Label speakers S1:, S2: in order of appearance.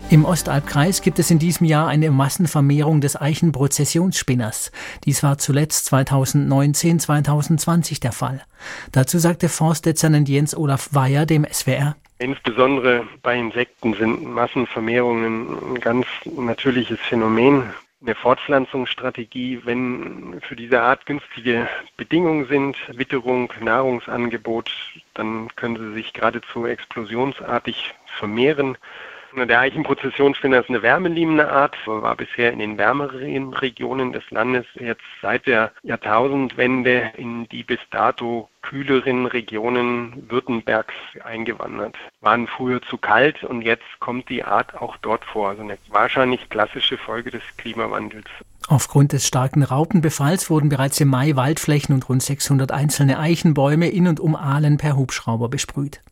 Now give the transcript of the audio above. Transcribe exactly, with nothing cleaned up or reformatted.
S1: Im Ostalbkreis gibt es in diesem Jahr eine Massenvermehrung des Eichenprozessionsspinners. Dies war zuletzt zweitausendneunzehn zweitausendzwanzig der Fall. Dazu sagte Forstdezernent Jens Olaf Weyer dem S W R:
S2: Insbesondere bei Insekten sind Massenvermehrungen ein ganz natürliches Phänomen. Eine Fortpflanzungsstrategie, wenn für diese Art günstige Bedingungen sind, Witterung, Nahrungsangebot, dann können sie sich geradezu explosionsartig vermehren. Der Eichenprozessionsspinner ist eine wärmeliebende Art, war bisher in den wärmeren Regionen des Landes jetzt seit der Jahrtausendwende in die bis dato kühleren Regionen Württembergs eingewandert. Waren früher zu kalt und jetzt kommt die Art auch dort vor. Also eine wahrscheinlich klassische Folge des Klimawandels.
S1: Aufgrund des starken Raupenbefalls wurden bereits im Mai Waldflächen und rund sechshundert einzelne Eichenbäume in und um Ahlen per Hubschrauber besprüht.